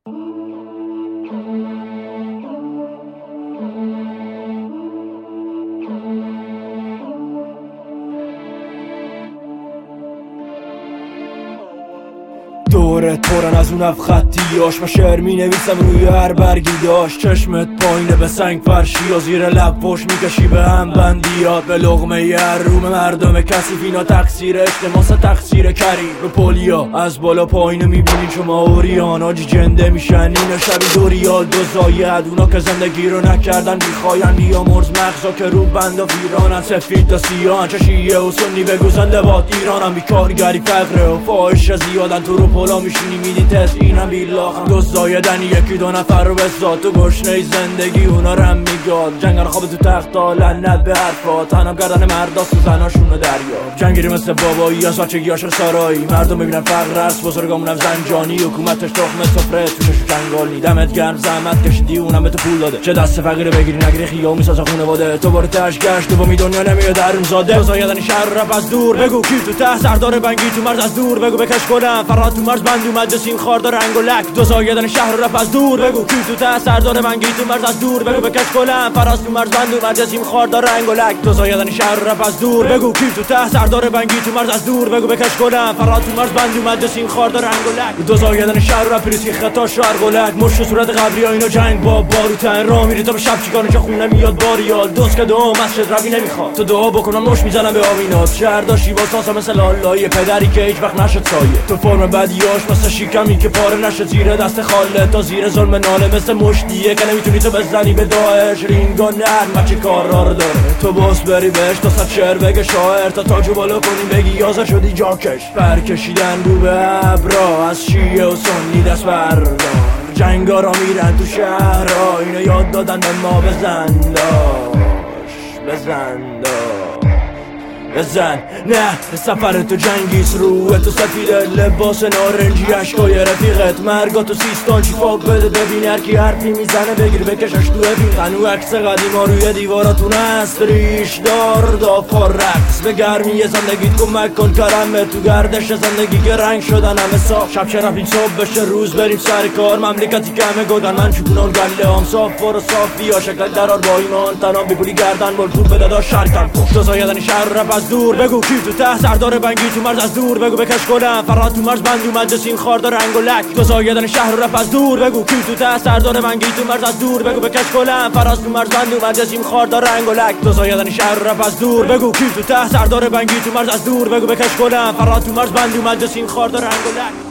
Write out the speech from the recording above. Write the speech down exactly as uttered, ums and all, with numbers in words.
دورت پرن از اون اف خطیاش، من شعر می نویسم روی هر برگی داشت. چشمت پایینه به سنگ فرشی و زیر لب پشت میکشی به هم بندیات. به لقمه ی روم مردم کثیف، اینا تقصیر اجتماس تقصیر کریم. رو پولیا از بالا پایینه میبینین شما اوریان، آجی جنده میشن اینا شبی دو ریال دو زاید. اونا که زندگی رو نکردن میخواین بیامرز مغزا که رو بند و ویرانن. سفید تا سیان چه شیعه و سنی بگو زنده باد ایرانم. بیکارگری فقره و فاحش زیادن، تو رو پولا میشینی میدی تست اینم بیلاخم. دو زایدن یکی دو نفر رو به ذات و گشنه زندگی اونا رم میگاد. جنگل خواب تو تختا لعنت به حرفات، تنم کردن مرداست و زناشون دریا. جنگیری مثل بابایی از بچگی عاشق سارایی، مردم ببینن فقر هست بزرگامونم زنجانی. حکومتش تخمه سفره توشش جنگالی، دمت گرم زحمت کشیدی اونم به تو پول داده. چه دست فقیره بگیری نگیری خیام میسازه خونواده. تو بار تاش گشت دومی دنیا نمیاد درون زاده. دو زایدن شهر رپ از دور بگو کی تو ته سردار بنگی تو مرز از دور بگو بکش گلم فرات تو مرز بند اومد سیم خاردار رنگ و لک. دو زایدن شهر رپ از دور بگو کی تو ته سردار بنگی تو مرز از دور بگو بکش گلم فرات تو مرز بند اومد سیم خاردار رنگ و لک. دو زایدن شهر رپ از دور بگو کی تو ته سردار بنگی تو مرز از دور بگو بکش گلم فرات تو مرز بند اومد سیم خاردار رنگ و لک. دو زایدن شهر رپ ریسی خطا شهر گلک. مش صورت قبری ها اینا جنگ با باروتن راه میری تا به شب چیکار چه خونه میاد باریال. دوست که دو مسجد روی نمیخواد تو دعا بکنم نوش میزنم به آوینات. شهر داشتی واسه مثل الله پدری که هیچ وقت نشد سایه. تو فرم بدیاش مثل شیکمی که پاره نشه زیر دست خاله تا زیر ظلم ناله. مثل مشتیه که نمیتونی تو بزنی به داعش. رینگا نرم چه کارا رو داره تو باس بری بهش تا صد شعر بگه شاعر تا تاجو بالا کنی بگی یازه شدی جاکش. برکشیدن رو به ابرا از شیعه و سنی دست بردار. جنگا را میرن تو شهرها اینو یاد دادن به ما. بزن داش بزن داش بزن نه سفر تو جنگیس روه تو سفید لباس نارنجی عشقای رفیقت. مرگا تو سیستان شفاق بده ببین هر کی حرفی میزنه بگیر بکشش تو ببین. هنو عکس قدیما روی دیواراتون هست ریش دار دافا رقص. به گرمی زندگیت کمک کن کرمه تو گردش زندگی که رنگ شدن همه صاف. شب چه رفتیم صبح بشه روز بریم سر کار. مملکتی که همه گودن من چوبونان گله هم صاف برو صاف بیا شکل درار با ایمان تنام بگولی گردن بول تو بده دا شرکم. تو زایدن شهر رپ از دور بگو کی تو ته سردار بنگی تو مرز از دور بگو بکش گلم فرات تو مرز بند اومد سیم خاردار رنگ و لک. دو زایدن شهر رپ از دور بگو کی تو ته سردار بنگی تو مرز از دور بگو بکش گلم فرات تو مرز بند اومد سیم خاردار رنگ و لک. دو زایدن شهر رپ از دور بگو کی تو ته سردار بنگی تو مرز از دور بگو بکش گلم فرات تو مرز بند اومد سیم خاردار رنگ و لک.